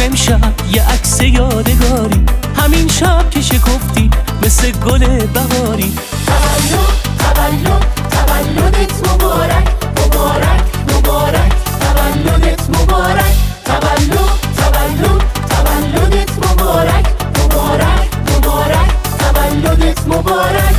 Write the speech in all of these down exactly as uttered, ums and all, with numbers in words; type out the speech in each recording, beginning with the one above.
امشب یه عکس یادگاری، همین شب که شکفتی مثل گل بهاری. تولد تولد تولدت مبارک مبارک مبارک، تولدت مبارک، تولد تولد تولدت مبارک مبارک مبارک، تولدت مبارک.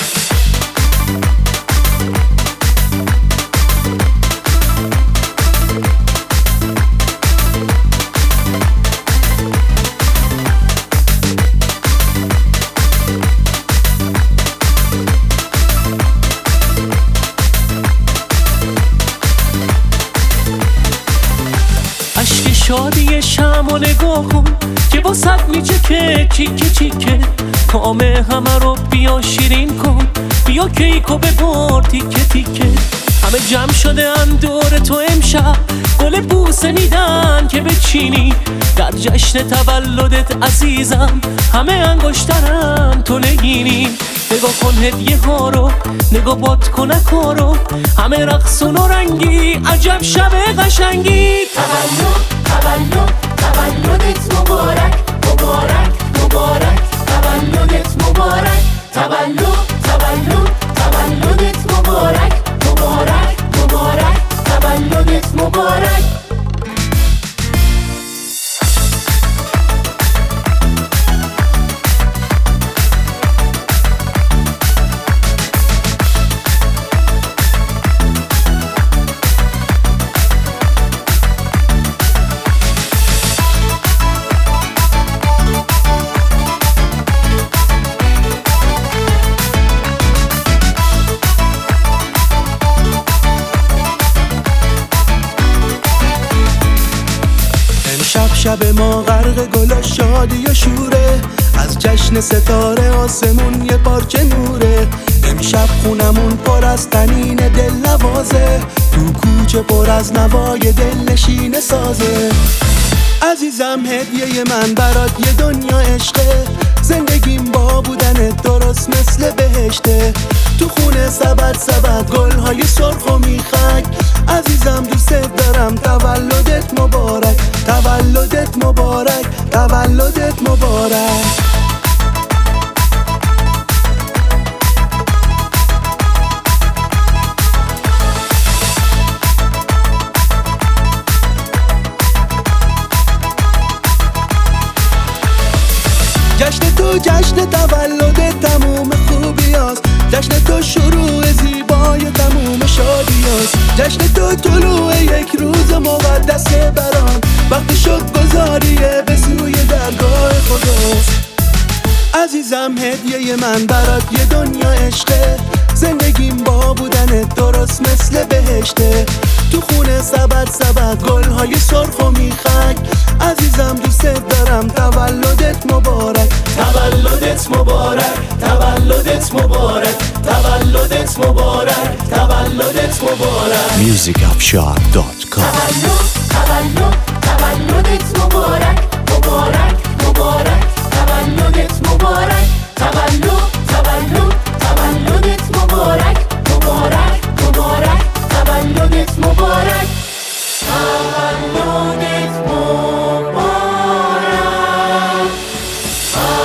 شادی شمع نگاه کن که واسط میچکه چیکه چیکه، کام همه رو بیا شیرین کن، بیا کیکو ببر تیکه تیکه. همه جمع شده ان دور تو امشب، گل بوسه میدن که بچینی در جشن تولدت عزیزم، همه انگشترن تو نگینی. نگاه کن هدیه ها رو، نگاه باد کنک ها رو، همه رقصون و رنگی، عجب شب قشنگی. تولد تولد تولدت مبارک مبارک مبارک، تولدت مبارک، تولد تولد تولدت مبارک مبارک مبارک، تولدت مبارک. شب شب ما غرق گل و شادی و شوره، از جشن ستاره آسمون یه پارچه نوره. امشب خونمون پر از طنین دل نوازه، تو کوچه پر از نوای دل نشین سازه. عزیزم هدیه من برات یه دنیا عشقه، زندگیم با بودنت درست مثل بهشته. تو خونه سبد سبد گل‌های سرخ و میخک، عزیزم دوست دارم تولدت مبارک، تولدت مبارک، تولدت مبارک. جشن تو جشن تولد تموم خوبیاست، جشن تو شروع زیبای تموم شادیاست، جشن تو طلوع یک روز مقدس برام، وقت شکرگزاریه به سوی درگاه خداست. عزیزم هدیه من برات یه دنیا عشقه، زندگیم با بودنت درست مثل بهشته. تو خونه سبد سبد گل‌های سرخ و میخک، عزیزم دوست دارم تولدت مبارک، تولدت مبارک، تولدت مبارک، تولدت مبارک، تولدت مبارک. music afshar dot com تولد تولد تولدت